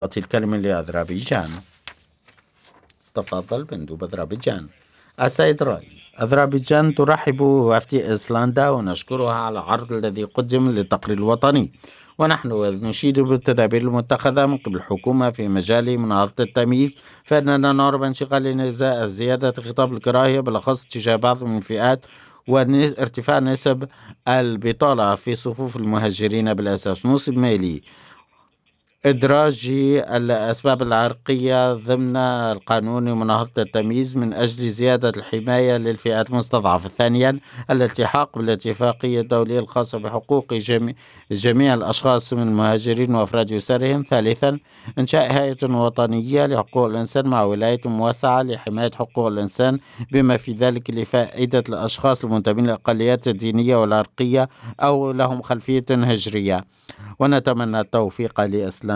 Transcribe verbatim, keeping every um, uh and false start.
أعطي الكلمة لأذربيجان. تفضل مندوب أذربيجان. السيد الرئيس، أذربيجان ترحب بوفد إيسلندا ونشكرها على العرض الذي قدم للتقرير الوطني، ونحن نشيد بالتدابير المتخذة من قبل الحكومة في مجال مناهضة التمييز، فإننا نرى بانشغال زيادة خطاب الكراهية بالأخص تجاه بعض من الفئات وارتفاع نسب البطالة في صفوف المهاجرين بالأساس. نصب مالي إدراج الأسباب العرقية ضمن القانون ومناهضة التمييز من أجل زيادة الحماية للفئات المستضعفة. ثانيا، الالتحاق بالاتفاقية الدولية الخاصة بحقوق جميع, جميع الأشخاص من المهاجرين وأفراد أسرهم. ثالثا، إنشاء هيئة وطنية لحقوق الإنسان مع ولاية موسعة لحماية حقوق الإنسان، بما في ذلك لفائدة الأشخاص المنتمين للأقليات الدينية والعرقية أو لهم خلفية هجرية. ونتمنى التوفيق لإسلام